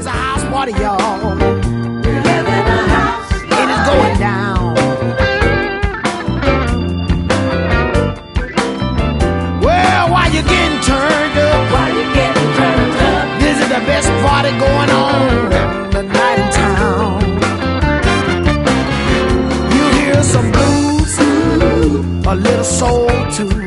It's a house party, y'all. We live in a house party. It is going down. Well, while you're getting turned up, While you're getting turned up, this is the best party going on tonight in town. You hear some blues, a little soul too.